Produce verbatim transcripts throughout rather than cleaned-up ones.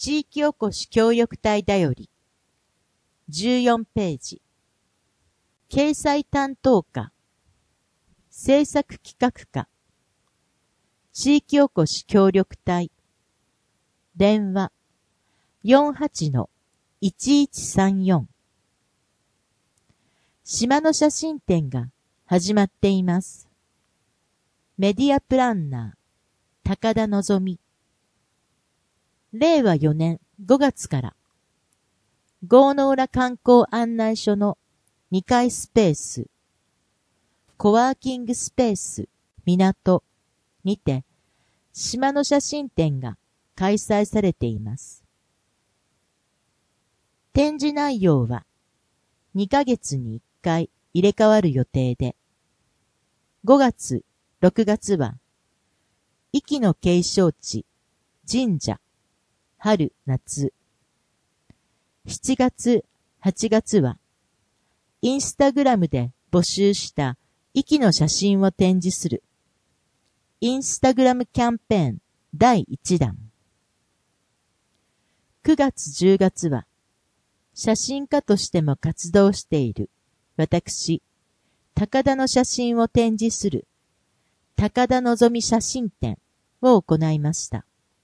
地域おこし協力隊だよりじゅうよんページ掲載担当課制作企画課地域おこし協力隊電話 よんはちのいちいちさんよん 島の写真展が始まっています。メディアプランナー高田のぞみれいわよねんごがつから郷の浦観光案内所のにかいスペースコワーキングスペース港にて島の写真展が開催されています。展示内容はにかげつにいっかい入れ替わる予定で、ごがつ、ろくがつは、壱岐の景勝地、神社、春、夏。しちがつ、はちがつは、インスタグラムで募集した壱岐の写真を展示する、インスタグラムキャンペーンだいいちだん。くがつ、じゅうがつは、写真家としても活動している私、高田の写真を展示する高田のぞみ写真展を行いました。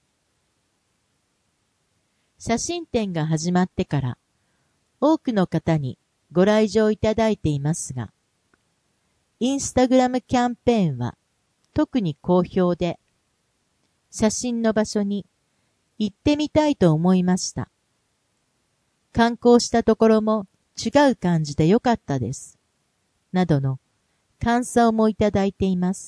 写真展が始まってから多くの方にご来場いただいていますが、インスタグラムキャンペーンは特に好評で、写真の場所に行ってみたいと思いました。観光したところも違う感じで良かったです。などの感想もいただいています。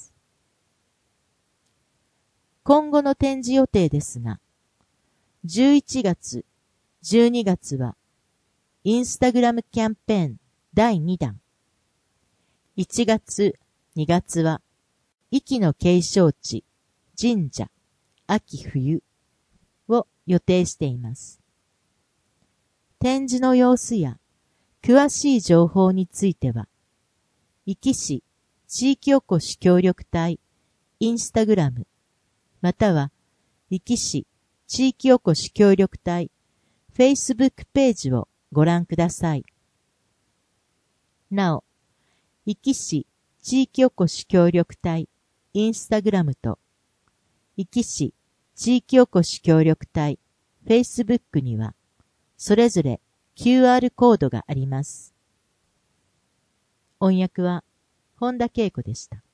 今後の展示予定ですが、じゅういちがつ、じゅうにがつはインスタグラムキャンペーンだいにだん。いちがつ、にがつは壱岐の景勝地、神社、秋冬を予定しています。展示の様子や詳しい情報については、壱岐市地域おこし協力隊インスタグラムまたは壱岐市地域おこし協力隊フェイスブックページをご覧ください。なお、壱岐市地域おこし協力隊インスタグラムと壱岐市地域おこし協力隊フェイスブックにはそれぞれ キューアール コードがあります。音訳は本田恵子でした。